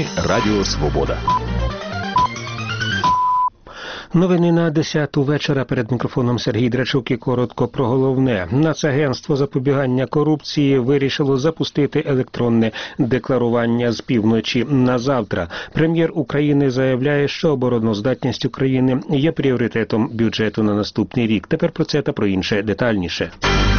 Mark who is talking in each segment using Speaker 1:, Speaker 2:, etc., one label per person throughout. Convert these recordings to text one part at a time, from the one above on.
Speaker 1: Радіо Свобода.
Speaker 2: Новини на 10-ту вечора. Перед мікрофоном Сергій Драчук і коротко про головне. Нацагентство запобігання корупції вирішило запустити електронне декларування з півночі на завтра. Прем'єр України заявляє, що обороноздатність України є пріоритетом бюджету на наступний рік. Тепер про це та про інше детальніше.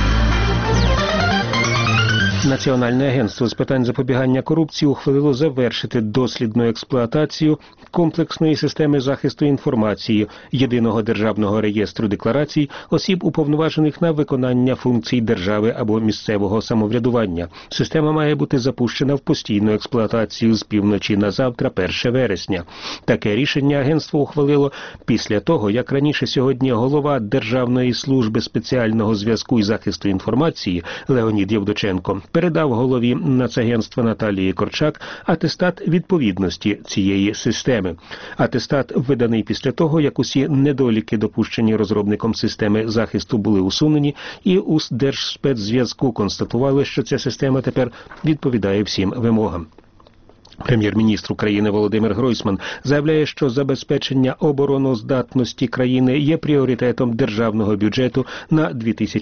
Speaker 2: Національне агентство з питань запобігання корупції ухвалило завершити дослідну експлуатацію комплексної системи захисту інформації, єдиного державного реєстру декларацій осіб, уповноважених на виконання функцій держави або місцевого самоврядування. Система має бути запущена в постійну експлуатацію з півночі на завтра, 1 вересня. Таке рішення агентство ухвалило після того, як раніше сьогодні голова Державної служби спеціального зв'язку і захисту інформації Леонід Євдоченко передав голові Нацагентства Наталії Корчак атестат відповідності цієї системи. Атестат виданий після того, як усі недоліки, допущені розробником системи захисту, були усунені, і у Держспецзв'язку констатували, що ця система тепер відповідає всім вимогам. Прем'єр-міністр України Володимир Гройсман заявляє, що забезпечення обороноздатності країни є пріоритетом державного бюджету на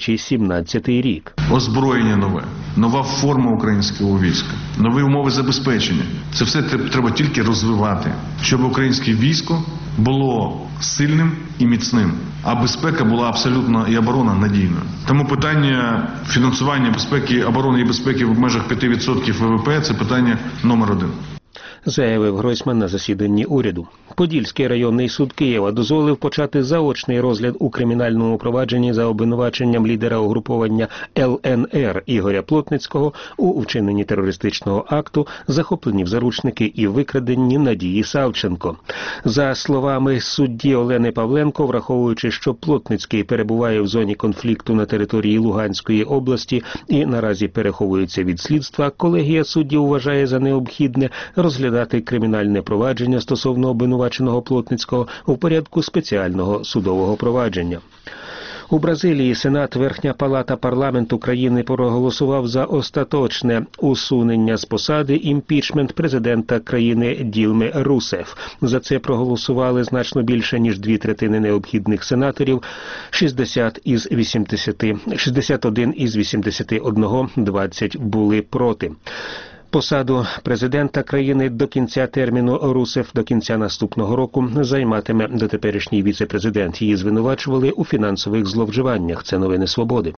Speaker 2: 2017 рік.
Speaker 3: Озброєння нове, нова форма українського війська, нові умови забезпечення. Це все треба тільки розвивати, щоб українське військо було сильним і міцним, а безпека була абсолютно і оборона надійною. Тому питання фінансування безпеки, оборони і безпеки в межах 5% ВВП – це питання номер 1.
Speaker 2: Заявив Гройсман на засіданні уряду. Подільський районний суд Києва дозволив почати заочний розгляд у кримінальному провадженні за обвинуваченням лідера угруповання ЛНР Ігоря Плотницького у вчиненні терористичного акту, захопленні в заручники і викраденні Надії Савченко. За словами судді Олени Павленко, враховуючи, що Плотницький перебуває в зоні конфлікту на території Луганської області і наразі переховується від слідства, колегія суддів вважає за необхідне розглядати кримінальне провадження стосовно обвинуваченого Плотницького у порядку спеціального судового провадження. У Бразилії Сенат, Верхня палата парламенту країни проголосував за остаточне усунення з посади імпічмент президента країни Ділми Русеф. За це проголосували значно більше, ніж 2/3 необхідних сенаторів, 61 із 81, 20 були проти. Посаду президента країни до кінця терміну Русеф до кінця наступного року займатиме дотеперішній віце-президент. Її звинувачували у фінансових зловживаннях. Це новини «Свободи».